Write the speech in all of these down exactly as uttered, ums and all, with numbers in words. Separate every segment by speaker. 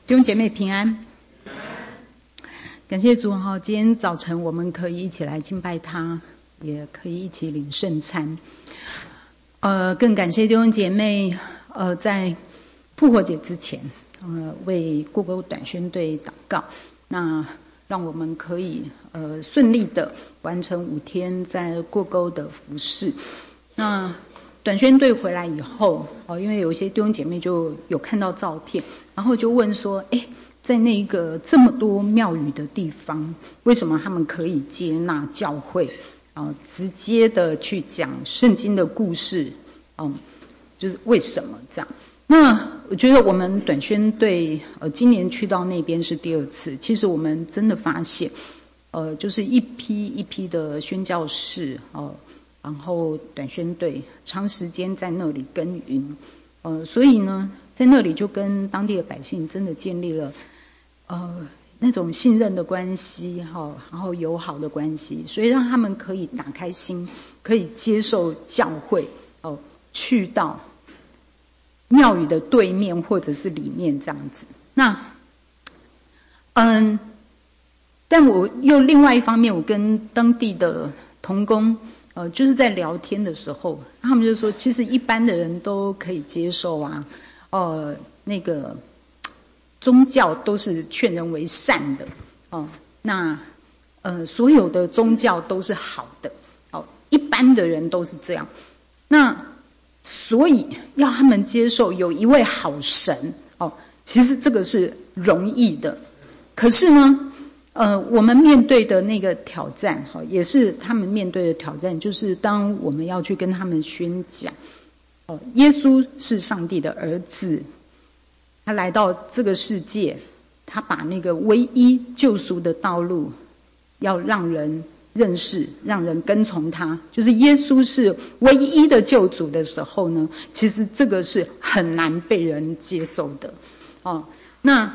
Speaker 1: 弟兄姐妹平安，感谢主哈！今天早晨我们可以一起来敬拜他，也可以一起领圣餐。呃，更感谢弟兄姐妹，呃，在复活节之前，呃，为过沟短宣队祷告，那让我们可以呃顺利的完成五天在过沟的服事。那短宣队回来以后，哦，因为有一些弟兄姐妹就有看到照片，然后就问说，哎，在那个这么多庙宇的地方，为什么他们可以接纳教会啊、呃，直接的去讲圣经的故事？嗯，就是为什么这样？那我觉得我们短宣队呃今年去到那边是第二次，其实我们真的发现，呃，就是一批一批的宣教士哦。呃然后短宣队长时间在那里耕耘，呃，所以呢，在那里就跟当地的百姓真的建立了呃那种信任的关系哈，然后友好的关系，所以让他们可以打开心，可以接受教会哦、呃，去到庙宇的对面或者是里面这样子。那嗯，但我又另外一方面，我跟当地的同工。呃，就是在聊天的时候，他们就说，其实一般的人都可以接受啊，呃，那个宗教都是劝人为善的，哦、呃，那呃，所有的宗教都是好的，哦、呃，一般的人都是这样，那所以要他们接受有一位好神，哦、呃，其实这个是容易的，可是呢。呃，我们面对的那个挑战，哈，也是他们面对的挑战，就是当我们要去跟他们宣讲，哦，耶稣是上帝的儿子，他来到这个世界，他把那个唯一救赎的道路，要让人认识，让人跟从他，就是耶稣是唯一的救主的时候呢，其实这个是很难被人接受的，哦，那。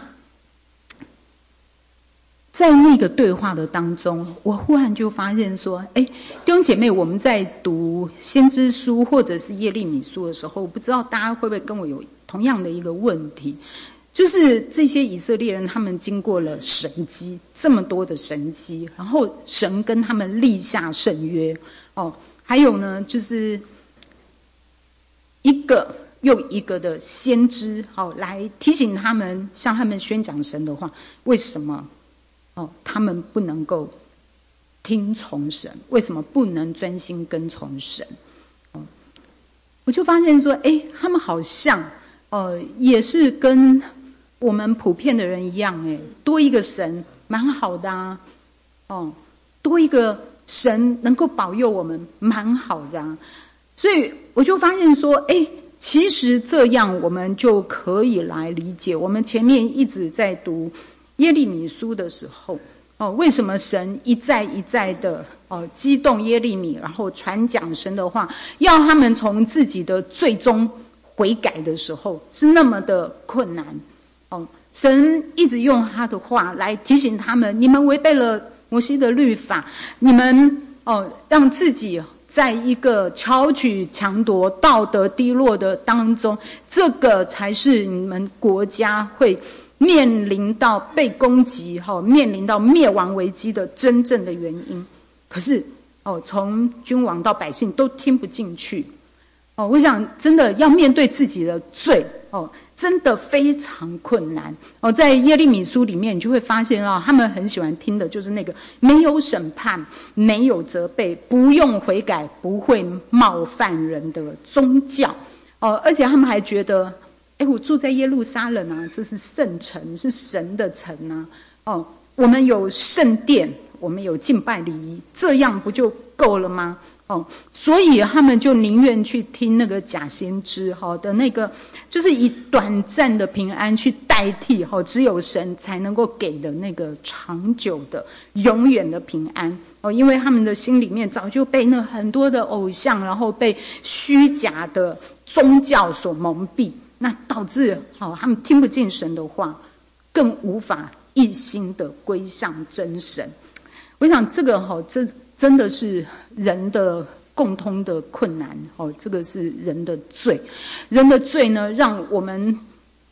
Speaker 1: 在那个对话的当中，我忽然就发现说，哎，弟兄姐妹，我们在读先知书或者是耶利米书的时候，不知道大家会不会跟我有同样的一个问题，就是这些以色列人他们经过了神迹，这么多的神迹，然后神跟他们立下圣约，哦，还有呢，就是一个又一个的先知，好、哦，来提醒他们，向他们宣讲神的话，为什么？哦，他们不能够听从神，为什么不能专心跟从神？哦，我就发现说，哎，他们好像，呃，也是跟我们普遍的人一样，哎，多一个神蛮好的啊，哦，多一个神能够保佑我们蛮好的啊，所以我就发现说，哎，其实这样我们就可以来理解，我们前面一直在读。耶利米书的时候，哦，为什么神一再一再的哦激动耶利米，然后传讲神的话，要他们从自己的最终悔改的时候是那么的困难？哦，神一直用他的话来提醒他们：你们违背了摩西的律法，你们哦让自己在一个巧取强夺、道德低落的当中，这个才是你们国家会。面临到被攻击，面临到灭亡危机的真正的原因，可是哦，从君王到百姓都听不进去哦。我想真的要面对自己的罪哦，真的非常困难哦。在耶利米书里面，你就会发现哦，他们很喜欢听的就是那个没有审判、没有责备、不用悔改、不会冒犯人的宗教哦，而且他们还觉得。哎，我住在耶路撒冷啊，这是圣城，是神的城啊。哦，我们有圣殿，我们有敬拜礼仪，这样不就够了吗？哦，所以他们就宁愿去听那个假先知哈的那个，就是以短暂的平安去代替哈，只有神才能够给的那个长久的、永远的平安哦，因为他们的心里面早就被那很多的偶像，然后被虚假的宗教所蒙蔽。那导致好、哦，他们听不进神的话，更无法一心的归向真神。我想这个哈、哦，这真的是人的共通的困难哦，这个是人的罪。人的罪呢，让我们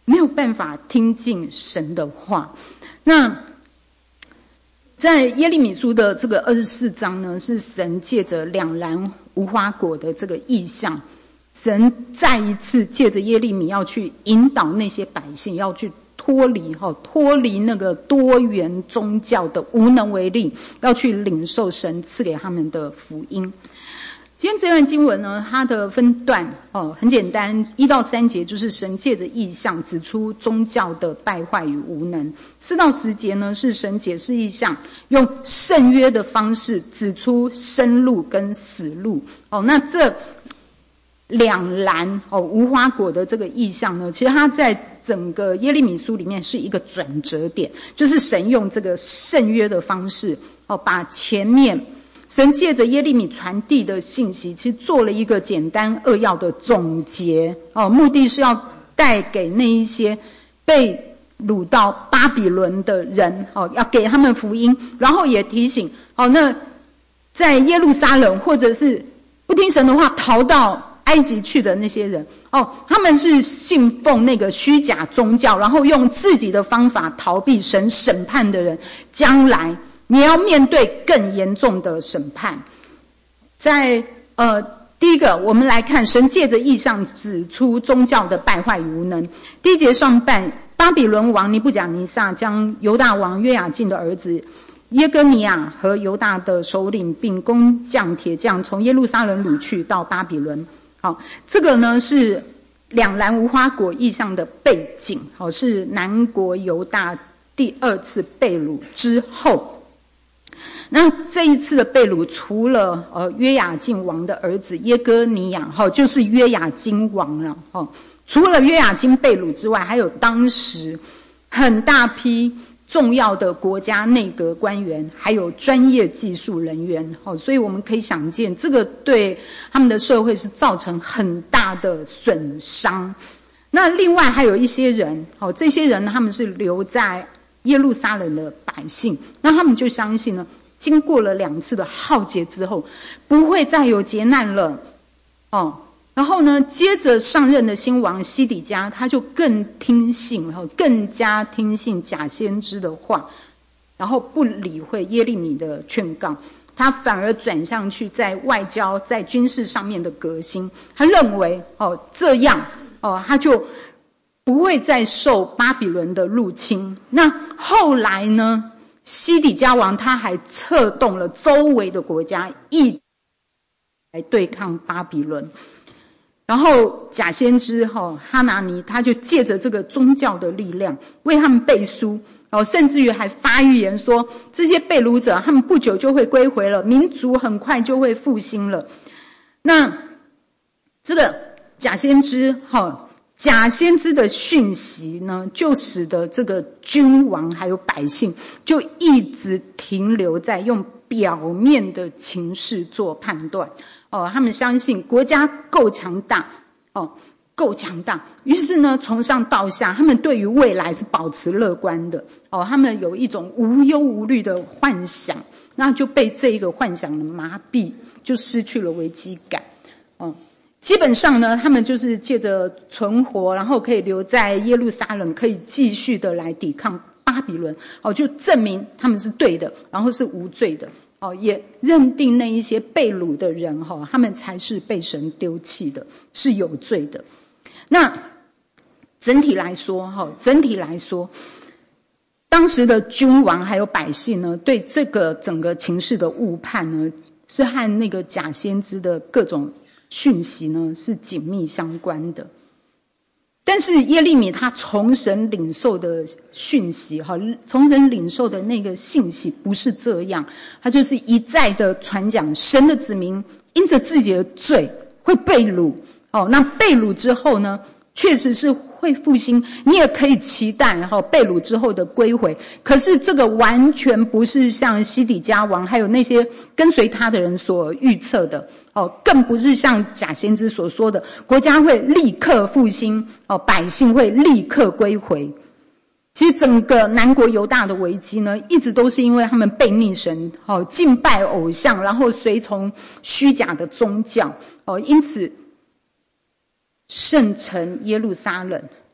Speaker 1: 没有办法听进神的话。那在耶利米书的这个二十四章呢，是神借着两篮无花果的这个意象，神再一次借着耶利米要去引导那些百姓，要去脱离哈脱离那个多元宗教的无能为力，要去领受神赐给他们的福音。今天这段经文呢，它的分段哦很简单，一到三节就是神借着异象指出宗教的败坏与无能，四到十节呢是神解释异象，用圣约的方式指出生路跟死路。哦，那这两篮哦无花果的这个异象呢，其实它在整个耶利米书里面是一个转折点，就是神用这个圣约的方式哦把前面神借着耶利米传递的信息，其实做了一个简单扼要的总结哦，目的是要带给那一些被掳到巴比伦的人哦，要给他们福音，然后也提醒哦，那在耶路撒冷或者是不听神的话逃到埃及去的那些人哦，他们是信奉那个虚假宗教，然后用自己的方法逃避神审判的人，将来你要面对更严重的审判。在呃第一个，我们来看神借着异象指出宗教的败坏与无能。第一节上半，巴比伦王尼布甲尼撒将犹大王约雅敬的儿子耶哥尼亚和犹大的首领并工匠铁匠从耶路撒冷掳去到巴比伦。好，这个呢是两篮无花果异象的背景，好，是南国犹大第二次被掳之后。那这一次的被掳，除了呃约雅敬王的儿子耶哥尼亚哈，就是约雅金王了哈。除了约雅金被掳之外，还有当时很大批重要的国家内阁官员，还有专业技术人员哈，所以我们可以想见，这个对他们的社会是造成很大的损伤。那另外还有一些人哦，这些人他们是留在耶路撒冷的百姓，那他们就相信呢，经过了两次的浩劫之后，不会再有劫难了哦。然后呢，接着上任的新王西底家，他就更听信，更加听信假先知的话，然后不理会耶利米的劝告，他反而转向去在外交、在军事上面的革新。他认为哦，这样哦，他就不会再受巴比伦的入侵。那后来呢，西底家王他还策动了周围的国家一起来对抗巴比伦。然后假先知哈哈拿尼他就借着这个宗教的力量为他们背书，哦，甚至于还发预言说，这些被掳者他们不久就会归回了，民族很快就会复兴了。那这个假先知哈假先知的讯息呢，就使得这个君王还有百姓就一直停留在用表面的情势做判断。哦，他们相信国家够强大，哦，够强大，于是呢，从上到下，他们对于未来是保持乐观的，哦，他们有一种无忧无虑的幻想，那就被这一个幻想的麻痹，就失去了危机感，哦，基本上呢，他们就是借着存活，然后可以留在耶路撒冷，可以继续的来抵抗巴比伦，哦，就证明他们是对的，然后是无罪的。哦，也认定那一些被掳的人哈，他们才是被神丢弃的，是有罪的。那整体来说哈，整体来说，当时的君王还有百姓呢，对这个整个情势的误判呢，是和那个假先知的各种讯息呢是紧密相关的。但是耶利米他从神领受的讯息哈，从神领受的那个信息不是这样，他就是一再的传讲神的子民因着自己的罪会被掳，哦，那被掳之后呢，确实是会复兴，你也可以期待哈被掳之后的归回。可是这个完全不是像西底家王还有那些跟随他的人所预测的，哦，更不是像假先知所说的国家会立刻复兴，哦，百姓会立刻归回。其实整个南国犹大的危机呢，一直都是因为他们背逆神，哦，敬拜偶像，然后随从虚假的宗教，哦，因此圣城耶路撒冷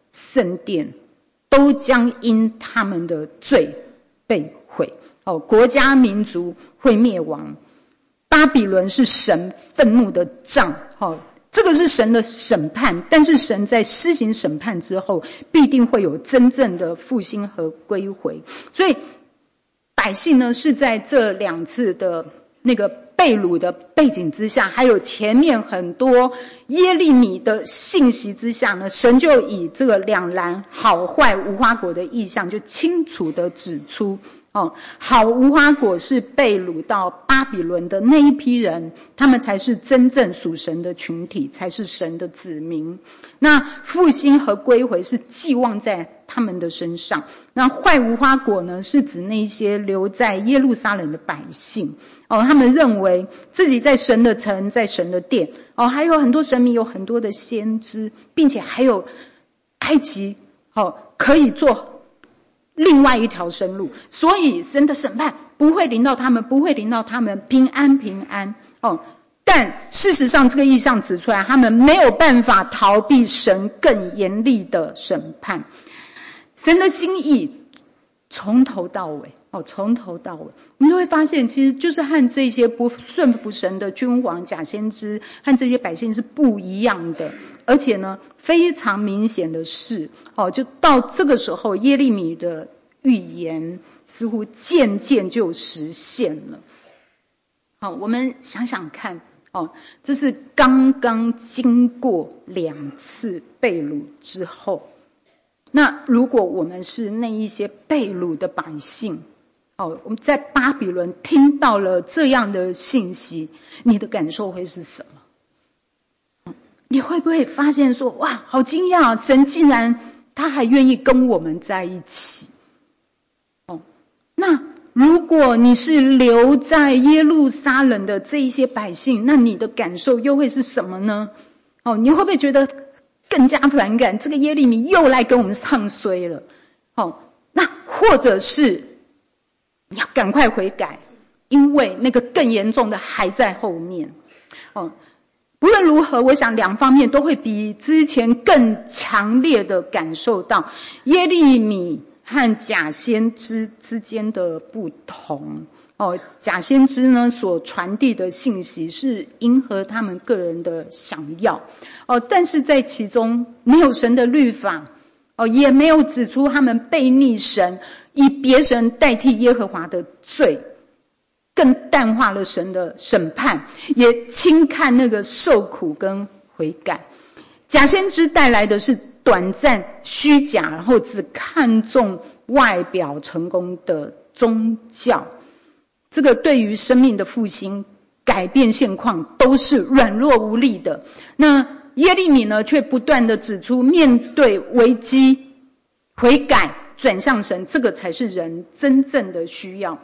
Speaker 1: 圣殿都将因他们的罪被毁。哦，国家民族会灭亡。巴比伦是神愤怒的杖，哦，这个是神的审判，但是神在施行审判之后，必定会有真正的复兴和归回。所以百姓呢，是在这两次的那个被掳的背景之下，还有前面很多耶利米的信息之下呢，神就以这个两蓝好坏无花果的意象，就清楚的指出，哦，好无花果是被掳到巴比伦的那一批人，他们才是真正属神的群体，才是神的子民。那复兴和归回是寄望在他们的身上。那坏无花果呢，是指那些留在耶路撒冷的百姓。哦，他们认为自己在神的城，在神的殿，哦，还有很多神明，有很多的先知，并且还有埃及，哦，可以做另外一条生路，所以神的审判不会临到他们，不会临到他们，平安平安。哦，但事实上这个意象指出来，他们没有办法逃避神更严厉的审判。神的心意从头到尾，哦，从头到尾，我们就会发现，其实就是和这些不顺服神的君王、假先知和这些百姓是不一样的。而且呢，非常明显的是，哦，就到这个时候，耶利米的预言似乎渐渐就实现了。好，我们想想看，哦，这是刚刚经过两次被掳之后。那如果我们是那一些被掳的百姓，哦，我们在巴比伦听到了这样的信息，你的感受会是什么？你会不会发现说，哇，好惊讶，神竟然他还愿意跟我们在一起？哦，那如果你是留在耶路撒冷的这一些百姓，那你的感受又会是什么呢？哦，你会不会觉得更加反感，这个耶利米又来跟我们唱衰了？哦，那或者是你要赶快悔改，因为那个更严重的还在后面。哦，不论如何，我想两方面都会比之前更强烈的感受到耶利米和假先知之间的不同。哦，假先知呢所传递的信息是迎合他们个人的想要，哦，但是在其中没有神的律法，哦，也没有指出他们悖逆神，以别神代替耶和华的罪，更淡化了神的审判，也轻看那个受苦跟悔改。假先知带来的是短暂、虚假，然后只看重外表成功的宗教。这个对于生命的复兴、改变现况都是软弱无力的。那耶利米呢，却不断的指出，面对危机、悔改、转向神，这个才是人真正的需要。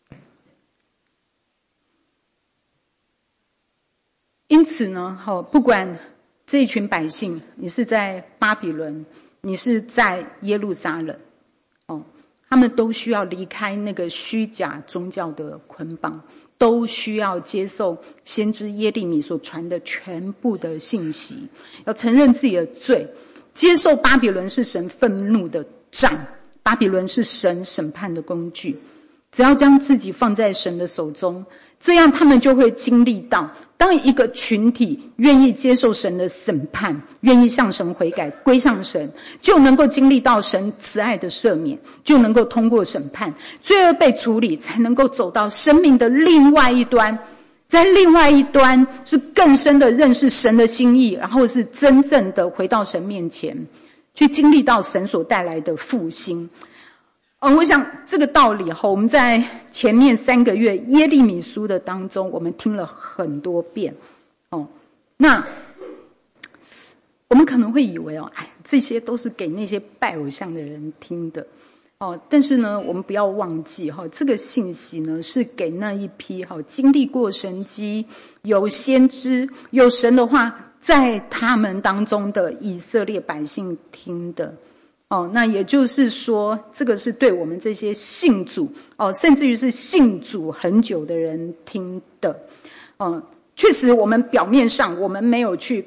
Speaker 1: 因此呢，不管这一群百姓，你是在巴比伦，你是在耶路撒冷，哦，他们都需要离开那个虚假宗教的捆绑，都需要接受先知耶利米所传的全部的信息，要承认自己的罪，接受巴比伦是神愤怒的杖，巴比伦是神审判的工具。只要将自己放在神的手中，这样他们就会经历到，当一个群体愿意接受神的审判，愿意向神悔改，归向神，就能够经历到神慈爱的赦免，就能够通过审判，罪恶被处理，才能够走到生命的另外一端。在另外一端是更深的认识神的心意，然后是真正的回到神面前，去经历到神所带来的复兴。嗯，我想这个道理哈，我们在前面三个月耶利米书的当中，我们听了很多遍。哦，那我们可能会以为哦，哎，这些都是给那些拜偶像的人听的。哦，但是呢，我们不要忘记哈，这个信息呢是给那一批哈经历过神迹、有先知、有神的话在他们当中的以色列百姓听的。哦，那也就是说，这个是对我们这些信主哦，甚至于是信主很久的人听的。嗯，确实，我们表面上我们没有去拜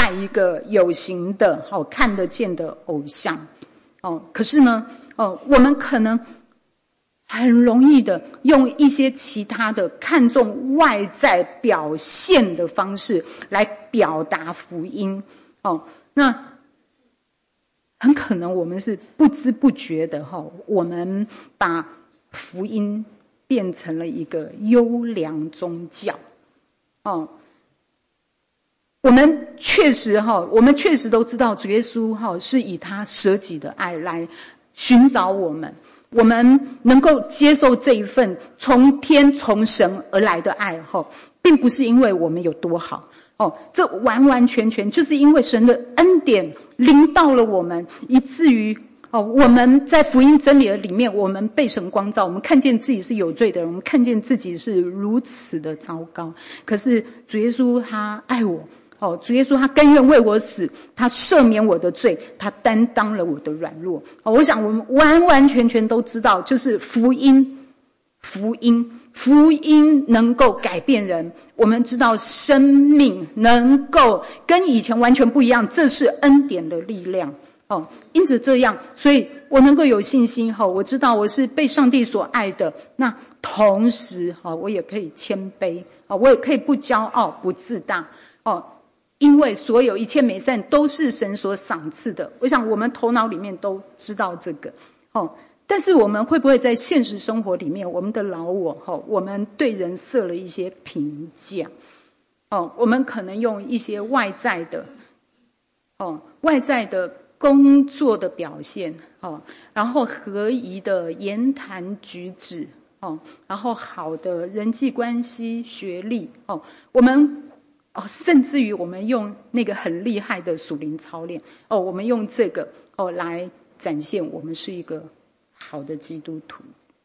Speaker 1: 拜一个有形的、哦、看得见的偶像。哦，可是呢，哦，我们可能很容易的用一些其他的看重外在表现的方式来表达福音。哦，那很可能我们是不知不觉的哈，我们把福音变成了一个优良宗教。哦，我们确实哈，我们确实都知道主耶稣哈是以他舍己的爱来寻找我们，我们能够接受这一份从天从神而来的爱哈，并不是因为我们有多好。哦，这完完全全就是因为神的恩典临到了我们，以至于哦，我们在福音真理的里面，我们被神光照，我们看见自己是有罪的人，我们看见自己是如此的糟糕。可是主耶稣他爱我，哦，主耶稣他甘愿为我死，他赦免我的罪，他担当了我的软弱。哦，我想我们完完全全都知道，就是福音。福音，福音能够改变人。我们知道生命能够跟以前完全不一样，这是恩典的力量。哦，因此这样，所以我能够有信心。哈，我知道我是被上帝所爱的。那同时，哈，我也可以谦卑。哦，我也可以不骄傲、不自大。哦，因为所有一切美善都是神所赏赐的。我想我们头脑里面都知道这个。哦。但是我们会不会在现实生活里面，我们的老我，我们对人设了一些评价，我们可能用一些外在的外在的工作的表现，然后合宜的言谈举止，然后好的人际关系、学历，我们甚至于我们用那个很厉害的属灵操练，我们用这个来展现我们是一个好的基督徒。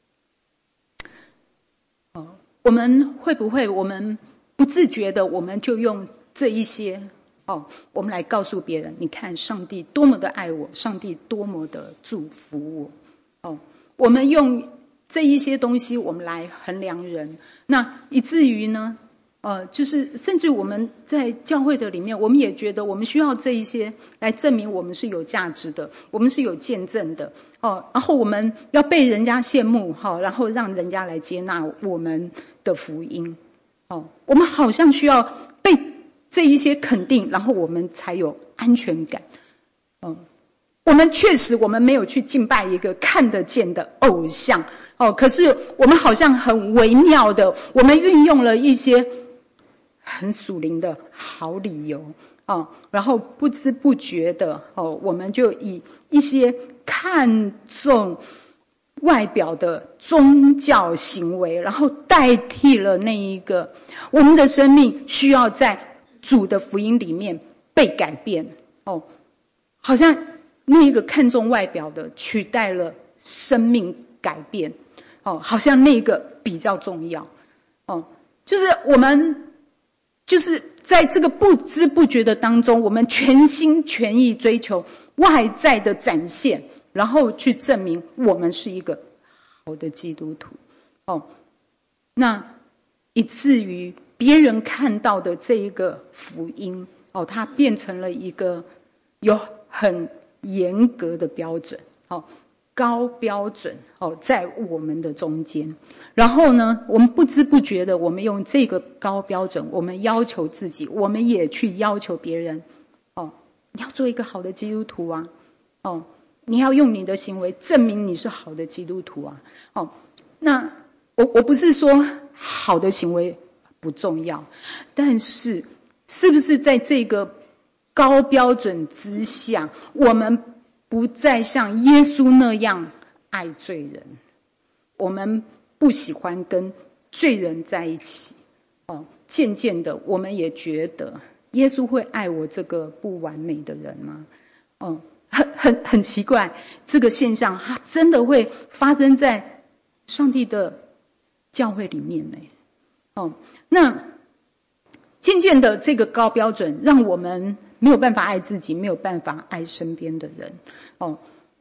Speaker 1: 哦，我们会不会我们不自觉的我们就用这一些哦，我们来告诉别人，你看上帝多么的爱我，上帝多么的祝福我。哦，我们用这一些东西我们来衡量人，那以至于呢呃，就是甚至我们在教会的里面，我们也觉得我们需要这一些来证明我们是有价值的，我们是有见证的。哦，然后我们要被人家羡慕，哦，然后让人家来接纳我们的福音。哦，我们好像需要被这一些肯定，然后我们才有安全感。嗯，我们确实我们没有去敬拜一个看得见的偶像。哦，可是我们好像很微妙的，我们运用了一些很属灵的好理由，哦，然后不知不觉的，哦，我们就以一些看重外表的宗教行为，然后代替了那一个我们的生命需要在主的福音里面被改变。哦，好像那一个看重外表的取代了生命改变。哦，好像那个比较重要。哦，就是我们就是在这个不知不觉的当中，我们全心全意追求外在的展现，然后去证明我们是一个好的基督徒。哦，那以至于别人看到的这一个福音，哦，它变成了一个有很严格的标准。哦，高标准，哦，在我们的中间。然后呢，我们不知不觉的，我们用这个高标准，我们要求自己，我们也去要求别人。哦，你要做一个好的基督徒啊。哦，你要用你的行为证明你是好的基督徒啊。哦，那我我不是说好的行为不重要，但是是不是在这个高标准之下，我们不再像耶稣那样爱罪人，我们不喜欢跟罪人在一起。哦，渐渐的我们也觉得耶稣会爱我这个不完美的人吗？哦，很很很奇怪，这个现象它真的会发生在上帝的教会里面呢。哦，那渐渐的这个高标准让我们没有办法爱自己，没有办法爱身边的人。哦，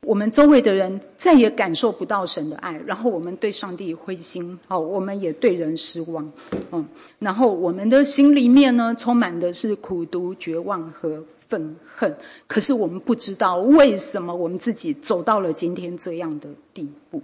Speaker 1: 我们周围的人再也感受不到神的爱，然后我们对上帝灰心，哦，我们也对人失望，嗯，然后我们的心里面呢，充满的是苦毒、绝望和愤恨。可是我们不知道为什么我们自己走到了今天这样的地步。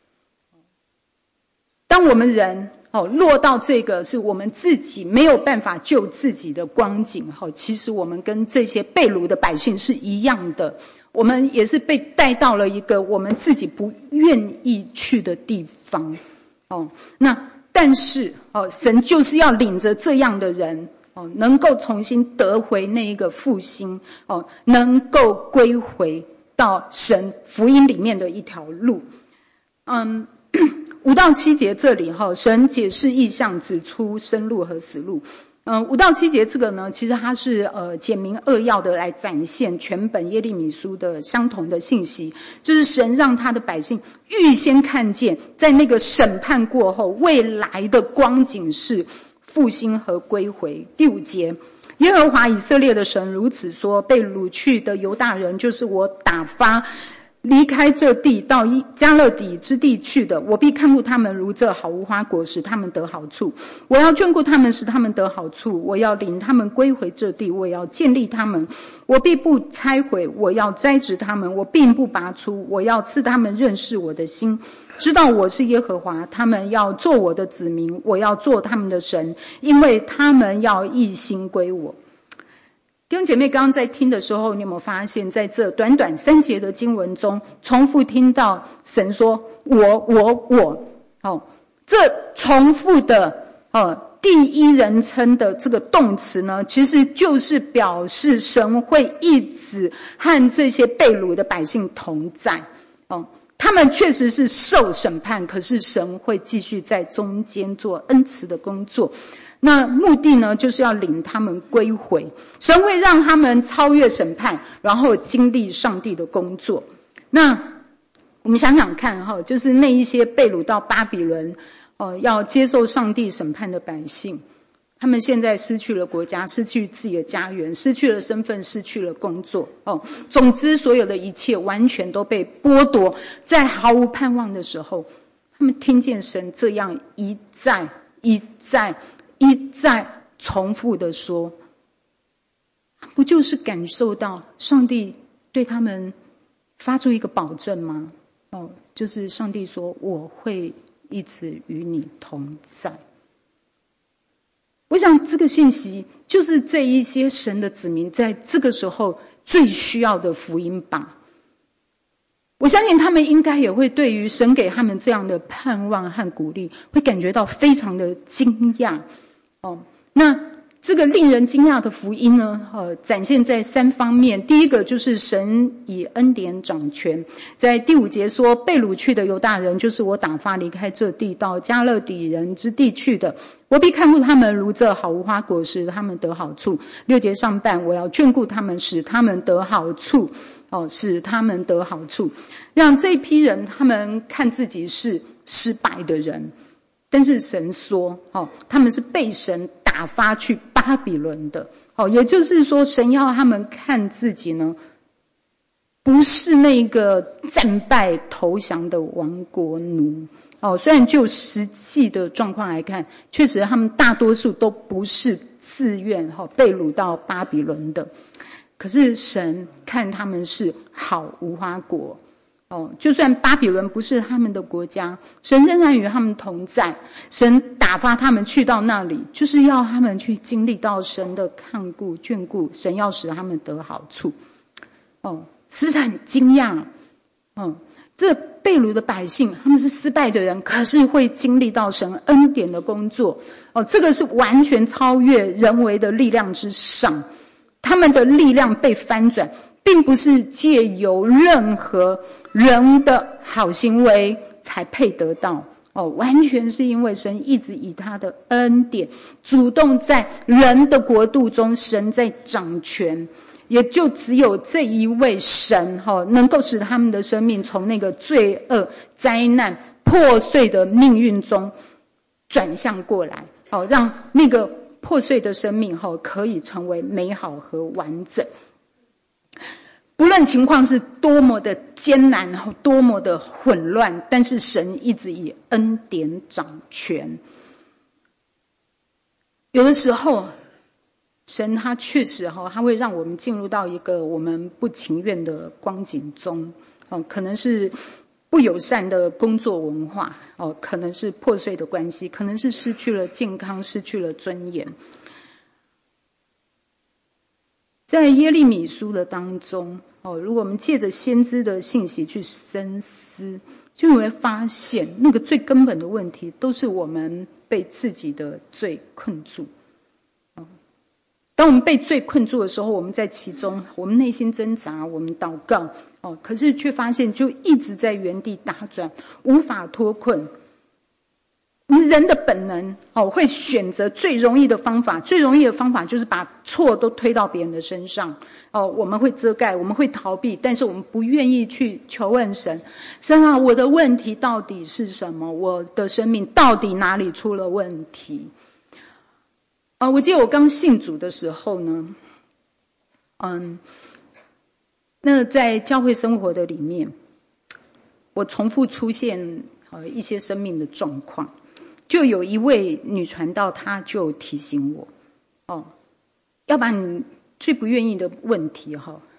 Speaker 1: 当我们人哦落到这个是我们自己没有办法救自己的光景，哦，其实我们跟这些被掳的百姓是一样的。我们也是被带到了一个我们自己不愿意去的地方，哦，那但是哦，神就是要领着这样的人，哦，能够重新得回那一个复兴，哦，能够归回到神福音里面的一条路。嗯，五到七节这里哈，神解释异象，指出生路和死路。嗯，五到七节这个呢，其实它是呃简明扼要的来展现全本耶利米书的相同的信息，就是神让他的百姓预先看见，在那个审判过后，未来的光景是复兴和归回。第五节，耶和华以色列的神如此说：被掳去的犹大人，就是我打发离开这地到迦勒底之地去的，我必看顾他们如这好无花果，使他们得好处。我要眷顾他们，使他们得好处。我要领他们归回这地，我要建立他们。我必不拆毁，我要栽植他们，我并不拔出。我要赐他们认识我的心，知道我是耶和华。他们要做我的子民，我要做他们的神，因为他们要一心归我。弟兄姐妹，刚刚在听的时候，你有没有发现在这短短三节的经文中，重复听到神说我我我，哦，这重复的哦第一人称的这个动词呢，其实就是表示神会一直和这些被掳的百姓同在，哦，他们确实是受审判，可是神会继续在中间做恩慈的工作。那目的呢，就是要领他们归回，神会让他们超越审判，然后经历上帝的工作。那我们想想看哈，就是那一些被掳到巴比伦，呃，要接受上帝审判的百姓，他们现在失去了国家，失去自己的家园，失去了身份，失去了工作，哦，总之所有的一切完全都被剥夺，在毫无盼望的时候，他们听见神这样一再一再一再重复的说，不就是感受到上帝对他们发出一个保证吗？哦，就是上帝说我会一直与你同在。我想这个信息就是这一些神的子民在这个时候最需要的福音吧。我相信他们应该也会对于神给他们这样的盼望和鼓励，会感觉到非常的惊讶。哦，那这个令人惊讶的福音呢，呃，展现在三方面。第一个就是神以恩典掌权，在第五节说，被掳去的犹大人，就是我打发离开这地到迦勒底人之地去的，我必看顾他们如这好无花果，使他们得好处。六节上半，我要眷顾他们，使他们得好处，哦，使他们得好处，让这批人他们看自己是失败的人。但是神说，哦，他们是被神打发去巴比伦的，哦，也就是说，神要他们看自己呢，不是那个战败投降的亡国奴。哦，虽然就实际的状况来看，确实他们大多数都不是自愿哦被掳到巴比伦的，可是神看他们是好无花果。哦，就算巴比伦不是他们的国家，神仍然与他们同在。神打发他们去到那里，就是要他们去经历到神的看顾眷顾，神要使他们得好处。哦，是不是很惊讶？嗯，这被掳的百姓，他们是失败的人，可是会经历到神恩典的工作。哦，这个是完全超越人为的力量之上，他们的力量被翻转，并不是借由任何人的好行为才配得到，哦，完全是因为神一直以他的恩典主动在人的国度中，神在掌权，也就只有这一位神，哦，能够使他们的生命从那个罪恶、灾难、破碎的命运中转向过来，哦，让那个破碎的生命，哦，可以成为美好和完整。 不论情况是多么的艰难，多么的混乱，但是神一直以恩典掌权。有的时候神他确实他会让我们进入到一个我们不情愿的光景中，可能是不友善的工作文化，可能是破碎的关系，可能是失去了健康，失去了尊严。在耶利米书的当中，如果我们借着先知的信息去深思，就会发现那个最根本的问题都是我们被自己的罪困住。当我们被罪困住的时候，我们在其中，我们内心挣扎，我们祷告，哦，可是却发现就一直在原地打转，无法脱困。人的本能哦，会选择最容易的方法，最容易的方法就是把错都推到别人的身上。哦，我们会遮盖，我们会逃避，但是我们不愿意去求问神。神啊，我的问题到底是什么？我的生命到底哪里出了问题？啊，我记得我刚信主的时候呢，嗯，那在教会生活的里面，我重复出现呃一些生命的状况，就有一位女传道，她就提醒我，哦，要把你最不愿意的问题哈、哦，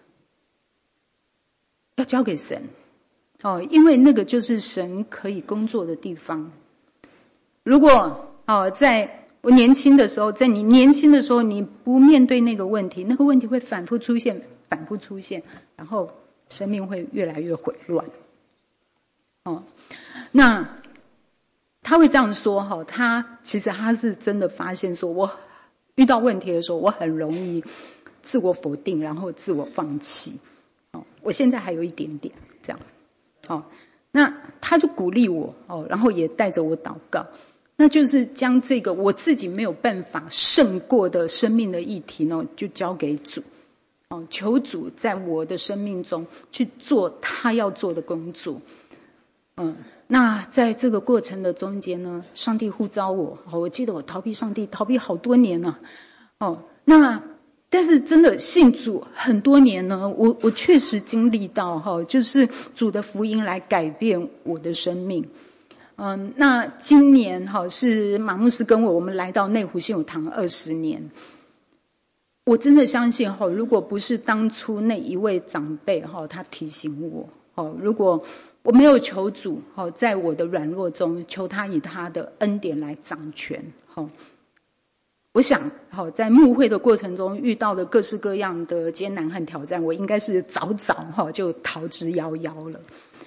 Speaker 1: 要交给神，哦，因为那个就是神可以工作的地方。如果哦在我年轻的时候，在你年轻的时候，你不面对那个问题，那个问题会反复出现，反复出现，然后生命会越来越混乱。哦，那他会这样说哈，他其实他是真的发现说，我遇到问题的时候，我很容易自我否定，然后自我放弃。哦，我现在还有一点点这样。哦，那他就鼓励我哦，然后也带着我祷告。那就是将这个我自己没有办法胜过的生命的议题呢，就交给主，哦，求主在我的生命中去做他要做的工作。嗯，那在这个过程的中间呢，上帝呼召我，哦，我记得我逃避上帝，逃避好多年了，哦，那但是真的信主很多年呢，我我确实经历到哈，就是主的福音来改变我的生命。嗯，那今年哈是马牧师跟我我们来到内湖信友堂二十年，我真的相信哈，如果不是当初那一位长辈哈他提醒我，哦，如果我没有求主哦，在我的软弱中求他以他的恩典来掌权，哦，我想好在牧会的过程中遇到的各式各样的艰难和挑战，我应该是早早哈就逃之夭夭了。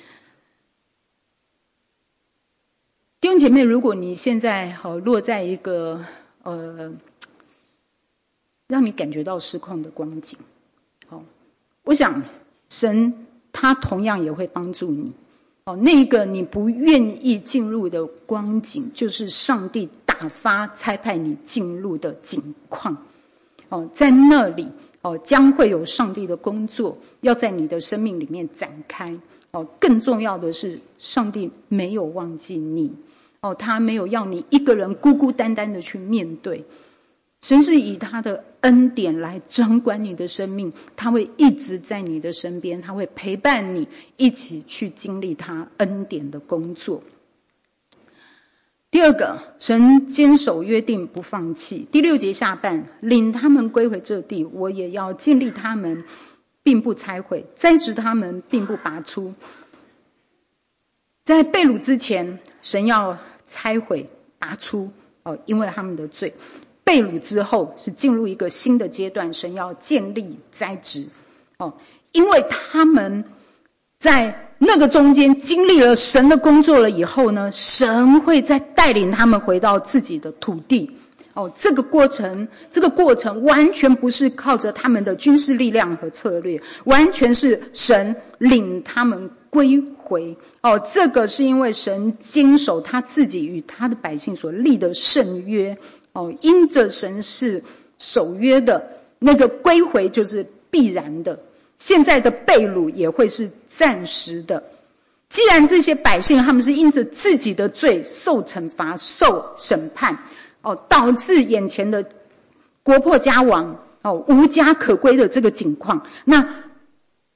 Speaker 1: 弟兄姐妹，如果你现在呃落在一个呃让你感觉到失控的光景，哦，我想神他同样也会帮助你。哦，那个你不愿意进入的光景，就是上帝打发差派你进入的景况。哦，在那里哦将会有上帝的工作要在你的生命里面展开。哦，更重要的是，上帝没有忘记你。哦，他没有要你一个人孤孤单单的去面对，神是以他的恩典来掌管你的生命，他会一直在你的身边，他会陪伴你一起去经历他恩典的工作。第二个，神坚守约定不放弃。第六节下半，领他们归回这地，我也要建立他们，并不拆毁，栽植他们，并不拔出。在被掳之前，神要拆毁拔出，哦，因为他们的罪。被掳之后是进入一个新的阶段，神要建立栽植，哦，因为他们在那个中间经历了神的工作了以后呢，神会再带领他们回到自己的土地。哦，这个过程，这个过程完全不是靠着他们的军事力量和策略，完全是神领他们归回。哦，这个是因为神坚守他自己与他的百姓所立的圣约。哦，因着神是守约的，那个归回就是必然的。现在的被掳也会是暂时的。既然这些百姓他们是因着自己的罪受惩罚、受审判，哦，导致眼前的国破家亡，哦，无家可归的这个境况，那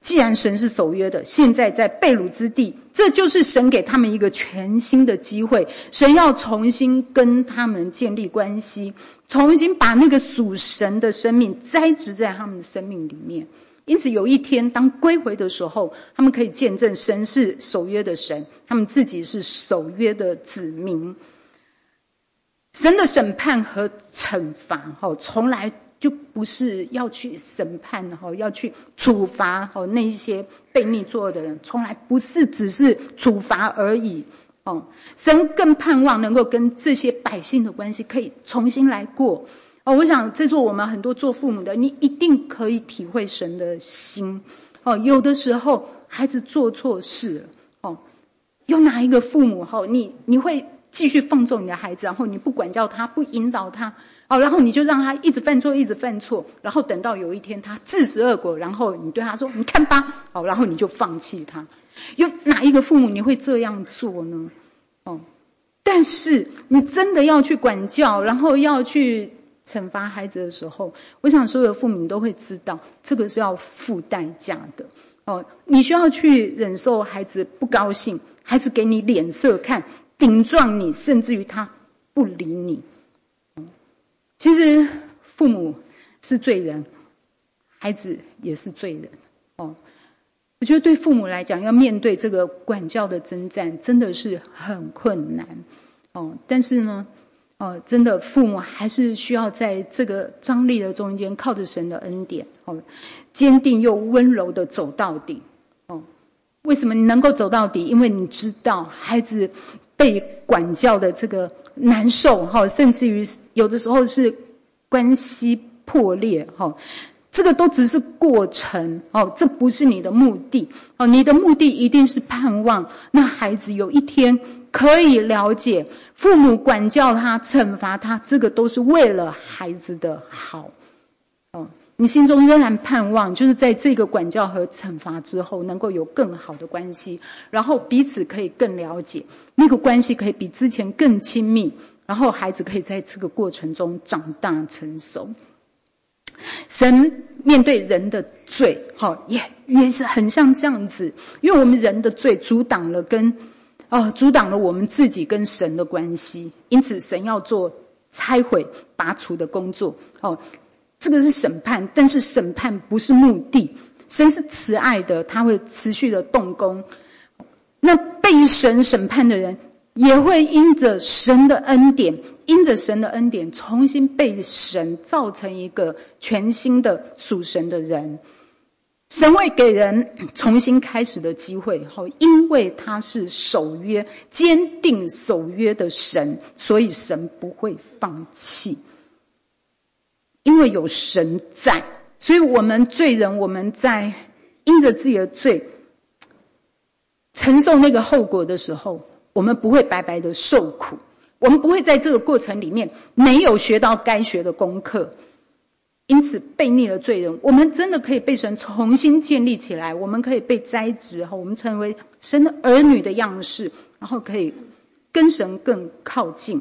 Speaker 1: 既然神是守约的，现在在被掳之地，这就是神给他们一个全新的机会，神要重新跟他们建立关系，重新把那个属神的生命栽植在他们的生命里面。因此有一天当归回的时候，他们可以见证神是守约的神，他们自己是守约的子民。神的审判和惩罚从来就不是要去审判，要去处罚那些悖逆作恶的人，从来不是只是处罚而已。神更盼望能够跟这些百姓的关系可以重新来过。我想在座我们很多做父母的，你一定可以体会神的心。有的时候孩子做错事了，有哪一个父母你你会继续放纵你的孩子，然后你不管教他，不引导他，哦，然后你就让他一直犯错，一直犯错，然后等到有一天他自食恶果，然后你对他说：“你看吧。”哦，然后你就放弃他。有哪一个父母你会这样做呢？哦，但是你真的要去管教，然后要去惩罚孩子的时候，我想所有的父母都会知道，这个是要付代价的。哦，你需要去忍受孩子不高兴，孩子给你脸色看，顶撞你，甚至于他不理你。其实父母是罪人，孩子也是罪人。哦，我觉得对父母来讲，要面对这个管教的征战，真的是很困难。哦，但是呢，哦，真的父母还是需要在这个张力的中间，靠着神的恩典，哦，坚定又温柔的走到底。哦，为什么你能够走到底？因为你知道孩子被管教的这个难受，甚至于有的时候是关系破裂，这个都只是过程，这不是你的目的。你的目的一定是盼望那孩子有一天可以了解，父母管教他、惩罚他，这个都是为了孩子的好。你心中仍然盼望，就是在这个管教和惩罚之后，能够有更好的关系，然后彼此可以更了解，那个关系可以比之前更亲密，然后孩子可以在这个过程中长大成熟。神面对人的罪，也也是很像这样子，因为我们人的罪阻挡了跟呃阻挡了我们自己跟神的关系，因此神要做拆毁、拔除的工作。哦。这个是审判，但是审判不是目的。神是慈爱的，他会持续的动工。那被神审判的人也会因着神的恩典，因着神的恩典重新被神造成一个全新的属神的人。神会给人重新开始的机会，因为他是守约、坚定守约的神，所以神不会放弃。因为有神在，所以我们罪人，我们在因着自己的罪承受那个后果的时候，我们不会白白的受苦，我们不会在这个过程里面没有学到该学的功课。因此悖逆的罪人，我们真的可以被神重新建立起来，我们可以被栽植，我们成为神的儿女的样式，然后可以跟神更靠近。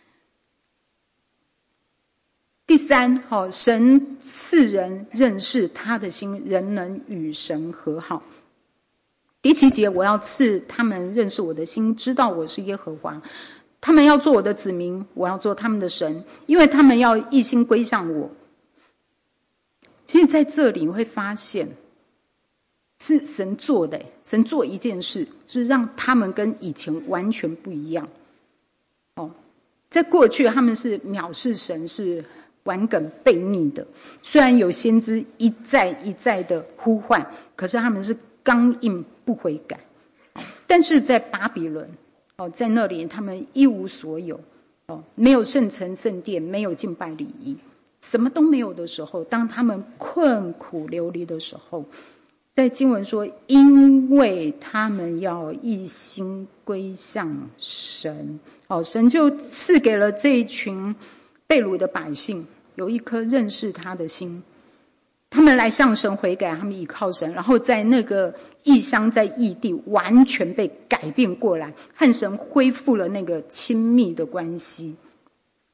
Speaker 1: 第三，神赐人认识他的心，人能与神和好。第七节，我要赐他们认识我的心，知道我是耶和华。他们要做我的子民，我要做他们的神，因为他们要一心归向我。其实在这里你会发现，是神做的，神做一件事，是让他们跟以前完全不一样。哦，在过去他们是藐视神，是顽梗悖逆的，虽然有先知一再一再的呼唤，可是他们是刚硬不悔改。但是在巴比伦，在那里他们一无所有，没有圣城圣殿，没有敬拜礼仪，什么都没有的时候，当他们困苦流离的时候，在经文说，因为他们要一心归向神，神就赐给了这一群被掳的百姓有一颗认识他的心，他们来向神悔改，他们依靠神，然后在那个异乡，在异地完全被改变过来，和神恢复了那个亲密的关系。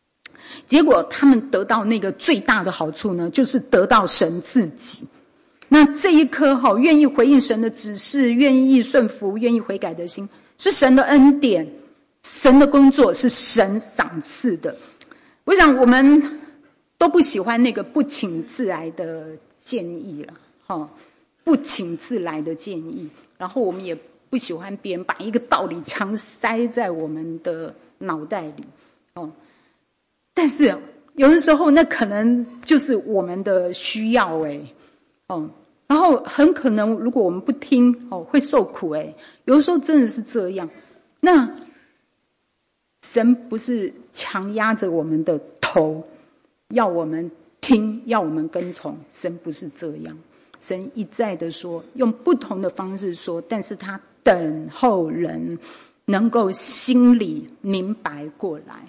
Speaker 1: 结果他们得到那个最大的好处呢，就是得到神自己。 那这一颗哈愿意回应神的指示，愿意顺服，愿意悔改的心，是神的恩典，神的工作，是神赏赐的。我想我们都不喜欢那个不请自来的建议了，哈，不请自来的建议。然后我们也不喜欢别人把一个道理强塞在我们的脑袋里，哦。但是有的时候那可能就是我们的需要哎，哦。然后很可能如果我们不听哦，会受苦哎。有的时候真的是这样。那神不是强压着我们的头，要我们听，要我们跟从。神不是这样，神一再的说，用不同的方式说，但是他等候人能够心里明白过来。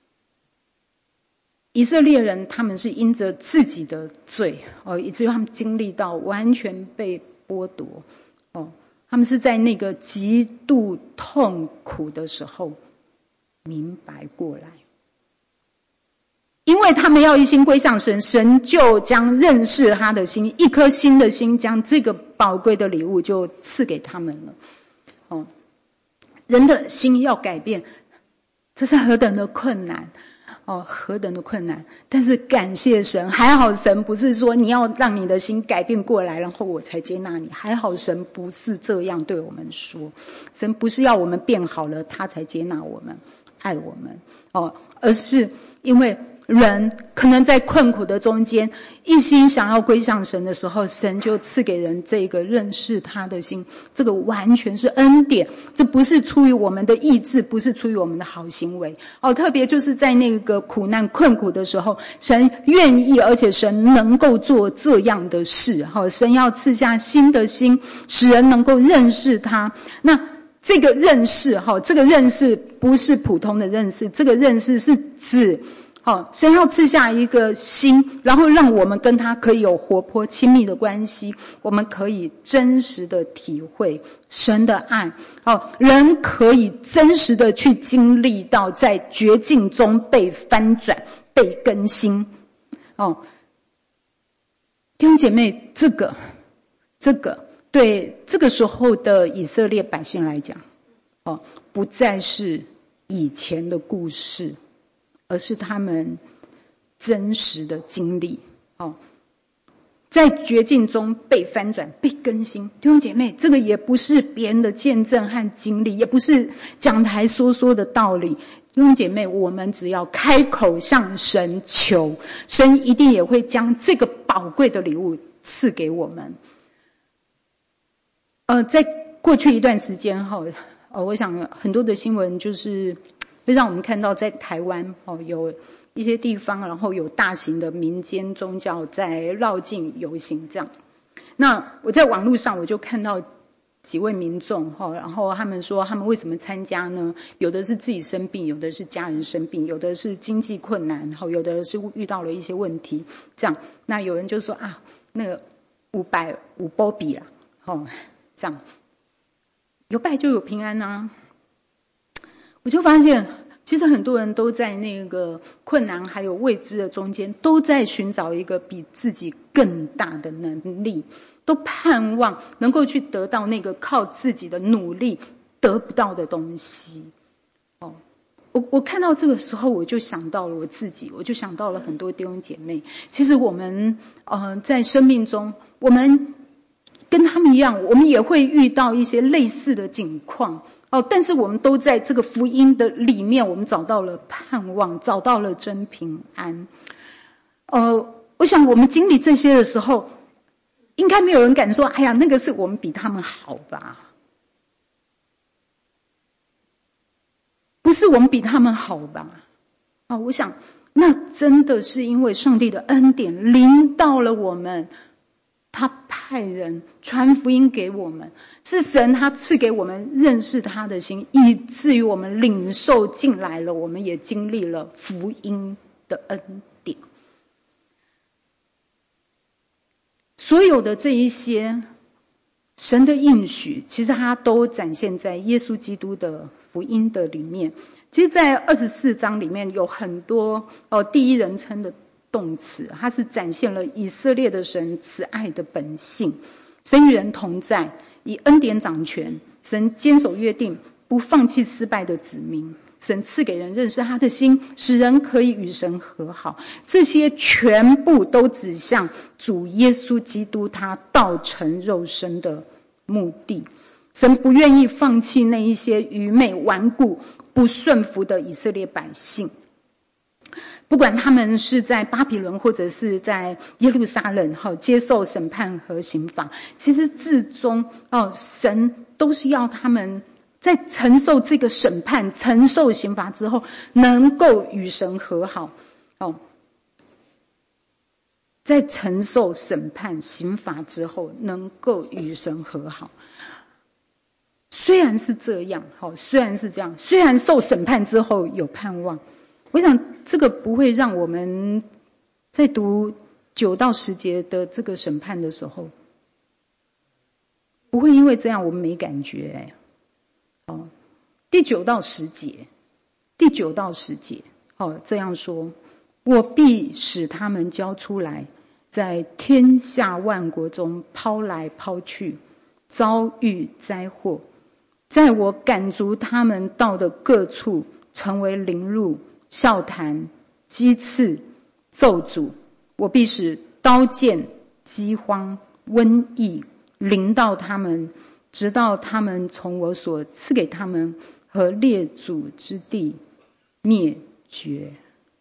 Speaker 1: 以色列人他们是因着自己的罪哦，以至于他们经历到完全被剥夺哦，他们是在那个极度痛苦的时候明白过来，因为他们要一心归向神，神就将认识他的心，一颗新的心，将这个宝贵的礼物就赐给他们了。哦，人的心要改变，这是何等的困难哦，何等的困难！但是感谢神，还好神不是说你要让你的心改变过来，然后我才接纳你。还好神不是这样对我们说，神不是要我们变好了，他才接纳我们、爱我们哦，而是因为人可能在困苦的中间，一心想要归向神的时候，神就赐给人这个认识他的心，这个完全是恩典，这不是出于我们的意志，不是出于我们的好行为哦。特别就是在那个苦难困苦的时候，神愿意，而且神能够做这样的事，好，神要赐下新的心，使人能够认识他。那这个认识，哈，这个认识不是普通的认识，这个认识是指好，神要赐下一个心，然后让我们跟他可以有活泼亲密的关系，我们可以真实的体会神的爱。好，人可以真实的去经历到在绝境中被翻转、被更新。哦，弟兄姐妹，这个这个对这个时候的以色列百姓来讲，哦，不再是以前的故事，而是他们真实的经历，哦，在绝境中被翻转、被更新。弟兄姐妹，这个也不是别人的见证和经历，也不是讲台说说的道理。弟兄姐妹，我们只要开口向神求，神一定也会将这个宝贵的礼物赐给我们。呃，在过去一段时间哈，呃，我想很多的新闻就是会让我们看到在台湾哦，有一些地方，然后有大型的民间宗教在绕境游行这样。那我在网络上我就看到几位民众哈，然后他们说他们为什么参加呢？有的是自己生病，有的是家人生病，有的是经济困难，然后有的是遇到了一些问题这样。那有人就说啊，那个五百五波比啦，哦，这样有拜就有平安啊。我就发现其实很多人都在那个困难还有未知的中间，都在寻找一个比自己更大的能力，都盼望能够去得到那个靠自己的努力得不到的东西。哦，我我看到这个时候，我就想到了我自己，我就想到了很多弟兄姐妹。其实我们呃在生命中，我们跟他们一样，我们也会遇到一些类似的境况。哦，但是我们都在这个福音的里面，我们找到了盼望，找到了真平安。呃，我想我们经历这些的时候，应该没有人敢说，哎呀，那个是我们比他们好吧？不是我们比他们好吧？啊，我想那真的是因为上帝的恩典临到了我们。他派人传福音给我们，是神他赐给我们认识他的心，以至于我们领受进来了，我们也经历了福音的恩典。所有的这一些神的应许，其实他都展现在耶稣基督的福音的里面。其实在二十四章里面有很多哦第一人称的动词，它是展现了以色列的神慈爱的本性。神与人同在，以恩典掌权，神坚守约定，不放弃失败的子民，神赐给人认识他的心，使人可以与神和好。这些全部都指向主耶稣基督他道成肉身的目的。神不愿意放弃那一些愚昧顽固不顺服的以色列百姓，不管他们是在巴比伦或者是在耶路撒冷接受审判和刑罚，其实至终神都是要他们在承受这个审判承受刑罚之后能够与神和好。在承受审判刑罚之后能够与神和好。虽然是这样，虽然是这样，虽然受审判之后有盼望，我想这个不会让我们在读九到十节的这个审判的时候，不会因为这样我们没感觉。哦，第九到十节，第九到十节，哦，这样说：我必使他们交出来，在天下万国中抛来抛去，遭遇灾祸。在我赶逐他们到的各处，成为凌辱、笑谈、讥刺、咒诅。我必使刀剑、饥荒、瘟疫临到他们，直到他们从我所赐给他们和列祖之地灭绝。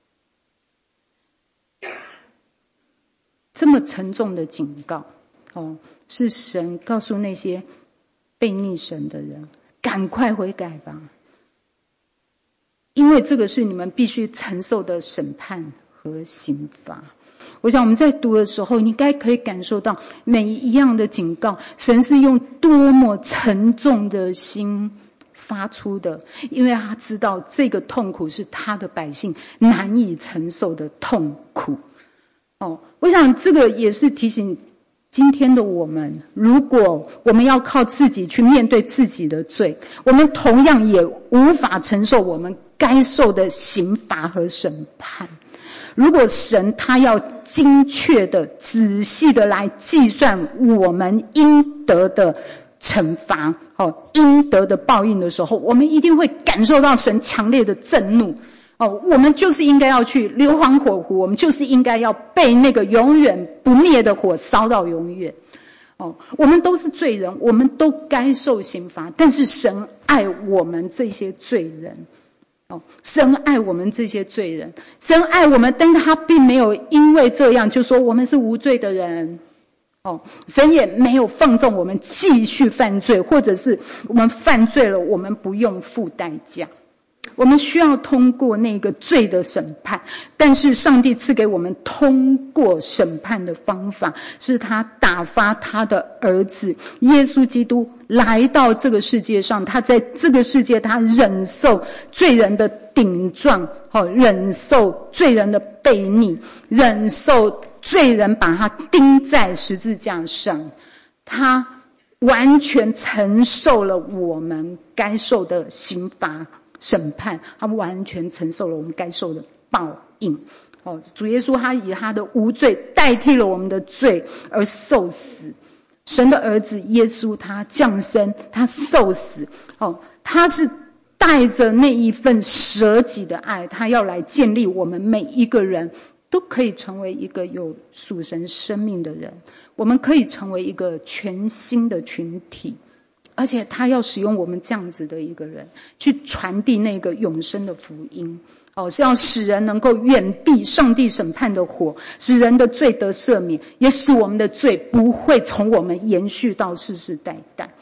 Speaker 1: 这么沉重的警告，哦，是神告诉那些悖逆神的人，赶快悔改吧，因为这个是你们必须承受的审判和刑罚。我想我们在读的时候，你应该可以感受到每一样的警告，神是用多么沉重的心发出的，因为他知道这个痛苦是他的百姓难以承受的痛苦。哦，我想这个也是提醒今天的我们，如果我们要靠自己去面对自己的罪，我们同样也无法承受我们该受的刑罚和审判。如果神他要精确的、仔细的来计算我们应得的惩罚、哦、应得的报应的时候，我们一定会感受到神强烈的震怒。哦，我们就是应该要去硫磺火湖，我们就是应该要被那个永远不灭的火烧到永远。哦，我们都是罪人，我们都该受刑罚，但是神爱我们这些罪人。哦，神爱我们这些罪人，神爱我们，但是他并没有因为这样就说我们是无罪的人。哦，神也没有放纵我们继续犯罪，或者是我们犯罪了我们不用付代价。我们需要通过那个罪的审判，但是上帝赐给我们通过审判的方法，是他打发他的儿子耶稣基督来到这个世界上，他在这个世界他忍受罪人的顶撞，忍受罪人的悖逆，忍受罪人把他钉在十字架上，他完全承受了我们该受的刑罚审判，他完全承受了我们该受的报应。哦，主耶稣他以他的无罪代替了我们的罪而受死。神的儿子耶稣他降生，他受死。哦，他是带着那一份舍己的爱，他要来建立我们每一个人都可以成为一个有属神生命的人，我们可以成为一个全新的群体。而且他要使用我们这样子的一个人去传递那个永生的福音。哦，是要使人能够远避上帝审判的火，使人的罪得赦免，也使我们的罪不会从我们延续到世世代代。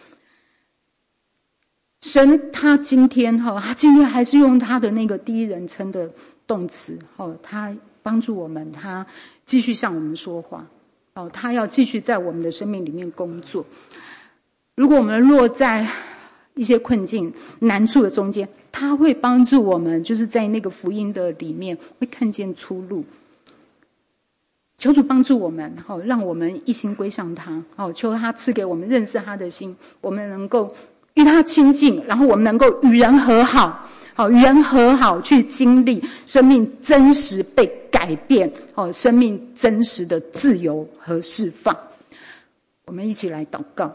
Speaker 1: 神他今天他今天还是用他的那个第一人称的动词，他帮助我们，他继续向我们说话，他要继续在我们的生命里面工作。如果我们落在一些困境难处的中间，他会帮助我们，就是在那个福音的里面会看见出路。求主帮助我们，让我们一心归向他，求他赐给我们认识他的心，我们能够与他亲近，然后我们能够与人和好， 好，与人和好，去经历生命真实被改变，好，生命真实的自由和释放。我们一起来祷告。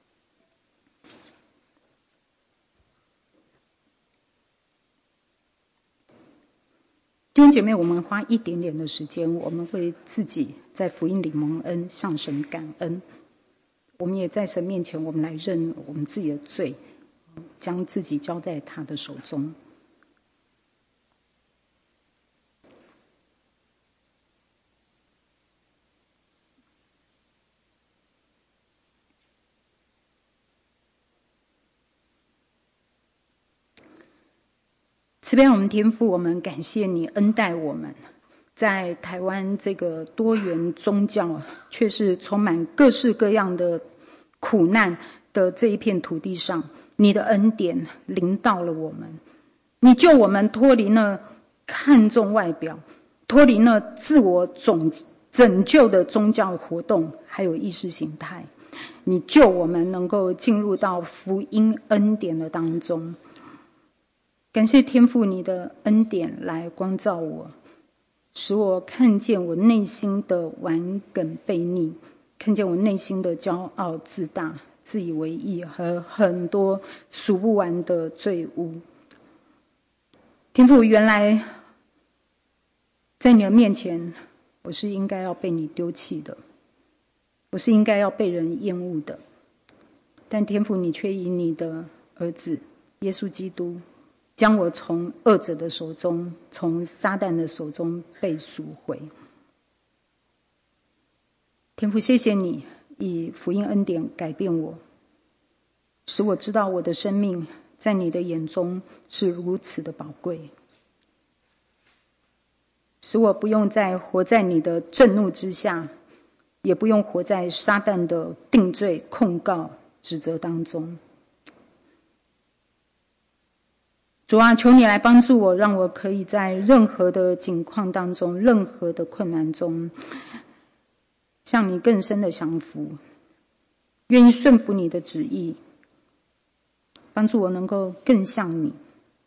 Speaker 1: 弟兄姐妹，我们花一点点的时间，我们会自己在福音里蒙恩，向神感恩。我们也在神面前，我们来认我们自己的罪，将自己交在他的手中。慈悲我们天父，我们感谢你恩待我们，在台湾这个多元宗教却是充满各式各样的苦难的这一片土地上，你的恩典临到了我们，你救我们脱离了看重外表，脱离了自我总拯救的宗教活动还有意识形态，你救我们能够进入到福音恩典的当中。感谢天父你的恩典来光照我，使我看见我内心的顽梗悖逆，看见我内心的骄傲自大、自以为意和很多数不完的罪污。天父，原来在你的面前，我是应该要被你丢弃的，我是应该要被人厌恶的，但天父你却以你的儿子耶稣基督将我从恶者的手中，从撒旦的手中被赎回。天父，谢谢你以福音恩典改变我，使我知道我的生命在你的眼中是如此的宝贵，使我不用再活在你的震怒之下，也不用活在撒旦的定罪、控告、指责当中。主啊，求你来帮助我，让我可以在任何的境况当中，任何的困难中，向你更深的降服，愿意顺服你的旨意，帮助我能够更像你，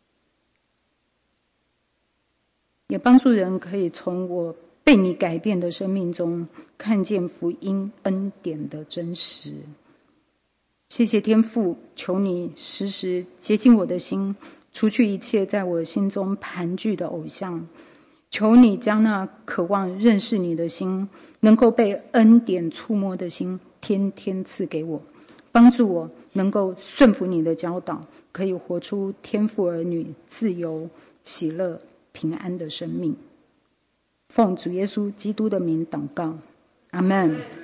Speaker 1: 也帮助人可以从我被你改变的生命中看见福音恩典的真实。谢谢天父，求你时时洁净我的心，除去一切在我心中盘踞的偶像，求你将那渴望认识你的心，能够被恩典触摸的心天天赐给我，帮助我能够顺服你的教导，可以活出天父儿女自由、喜乐、平安的生命。奉主耶稣基督的名祷告，阿们。